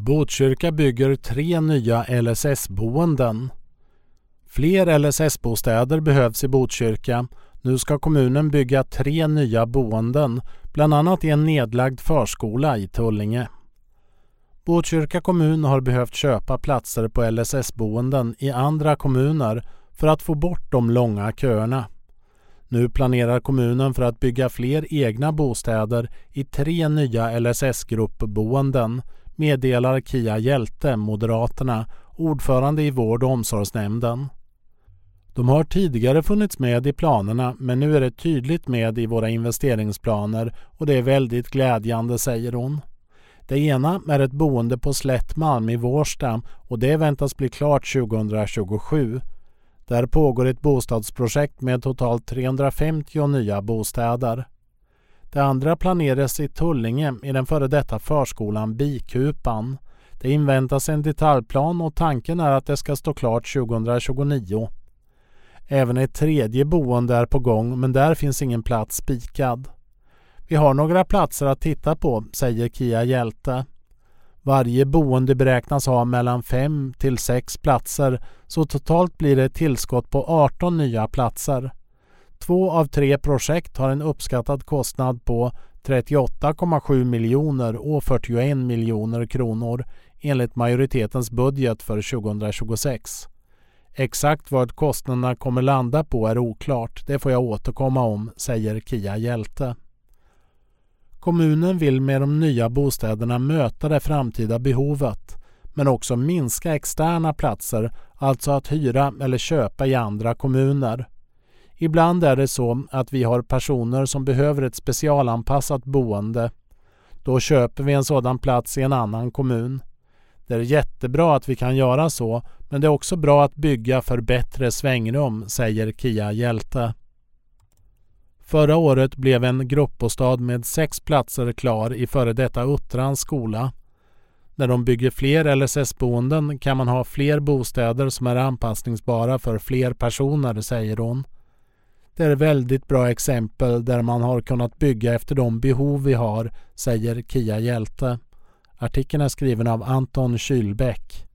Botkyrka bygger 3 nya LSS-boenden. Fler LSS-bostäder behövs i Botkyrka. Nu ska kommunen bygga 3 nya boenden, bland annat i en nedlagd förskola i Tullinge. Botkyrka kommun har behövt köpa platser på LSS-boenden i andra kommuner för att få bort de långa köerna. Nu planerar kommunen för att bygga fler egna bostäder i 3 nya LSS-gruppboenden, meddelar Kia Hjälte, Moderaterna, ordförande i vård- och omsorgsnämnden. De har tidigare funnits med i planerna, men nu är det tydligt med i våra investeringsplaner och det är väldigt glädjande, säger hon. Det ena är ett boende på Slättmalm i Vårsta och det väntas bli klart 2027. Där pågår ett bostadsprojekt med totalt 350 nya bostäder. Det andra planeras i Tullinge i den före detta förskolan Bikupan. Det inväntas en detaljplan och tanken är att det ska stå klart 2029. Även ett tredje boende är på gång, men där finns ingen plats spikad. Vi har några platser att titta på, säger Kia Hjälte. Varje boende beräknas ha mellan 5 till 6 platser, så totalt blir det ett tillskott på 18 nya platser. 2 av 3 projekt har en uppskattad kostnad på 38,7 miljoner och 41 miljoner kronor enligt majoritetens budget för 2026. Exakt vad kostnaderna kommer landa på är oklart, det får jag återkomma om, säger Kia Hjälte. Kommunen vill med de nya bostäderna möta det framtida behovet, men också minska externa platser, alltså att hyra eller köpa i andra kommuner. Ibland är det så att vi har personer som behöver ett specialanpassat boende. Då köper vi en sådan plats i en annan kommun. Det är jättebra att vi kan göra så, men det är också bra att bygga för bättre svängrum, säger Kia Hjälte. Förra året blev en gruppbostad med 6 platser klar i före detta Uttrans skola. När de bygger fler LSS-boenden kan man ha fler bostäder som är anpassningsbara för fler personer, säger hon. Det är ett väldigt bra exempel där man har kunnat bygga efter de behov vi har, säger Kia Hjälte. Artikeln är skriven av Anton Kylbäck.